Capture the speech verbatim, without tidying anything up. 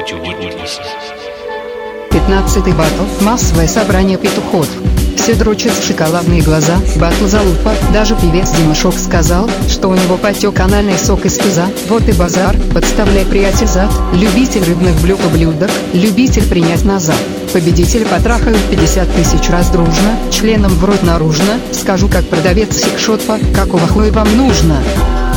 пятнадцатый батл. Массовое собрание петухов. Все дрочат в шоколадные глаза. Батл залупа. Даже певец Димашок сказал, что у него потек анальный сок из туза. Вот и базар. Подставляй, приятель, зад. Любитель рыбных блюд и блюдок. Любитель принять назад. Победитель потрахают пятьдесят тысяч раз дружно. Членом в рот наружно. Скажу как продавец секшопа. Какого хуя вам нужно?